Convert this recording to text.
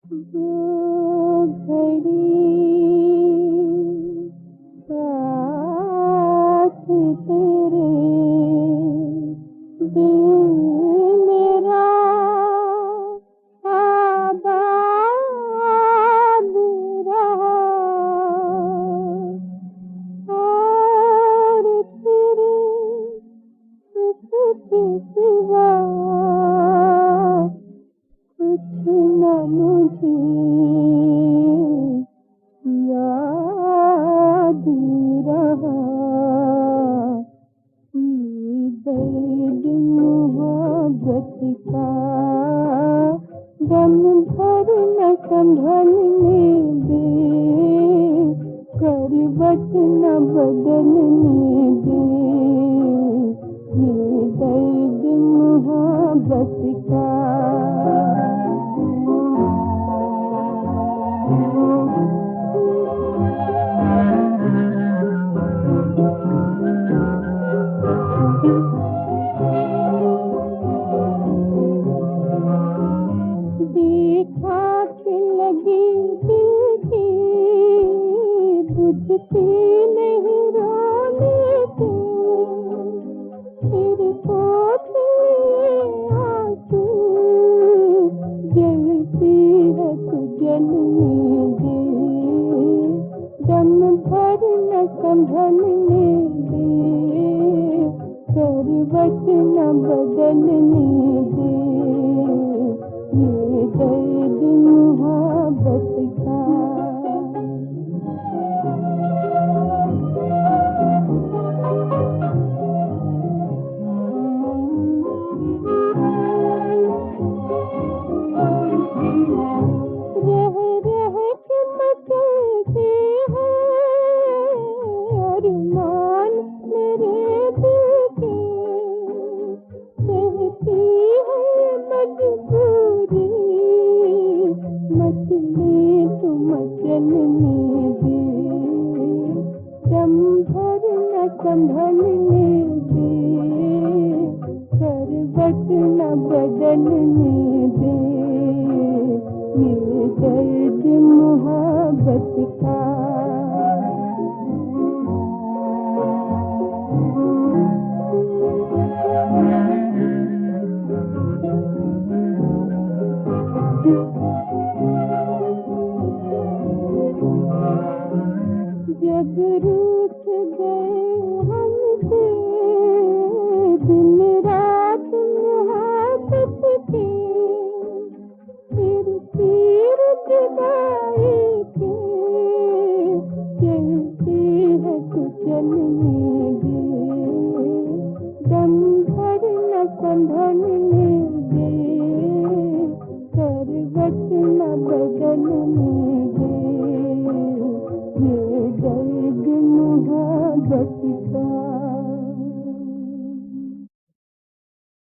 वो घड़ी साथ तेरे दिल मेरा आबाद रहा और तेरे उसके सिवा कुछ न मुझे याद रहा। ये दर्द मोहब्बत का दम भर न संभलने दे, करवट न बदलने दे। ये दर्द मोहब्बत का देखा कि लगी दिल की बुझती नहीं रोने से, फिर पोते आंसू जलती है तू जलने दे, दम भर न संभलने दे, करवट न बदलने दे। ये दर्द मोहब्बत का रह रह के मचलते हैं अरमान मेरे दिल के, कहती है मजबूरी मचले तो मचलने दे, दम भर न संभलने दे, करवट न बदलने दे। ये दर्द मोहब्बत का जब रूठ गए हमसे दिन रात मोहब्बत के, फिर तीर जुदाई के चलती है तू चलने दे, दम भर न संभलने दे, करवट न बदलने दे। ये दर्द मोहब्बत का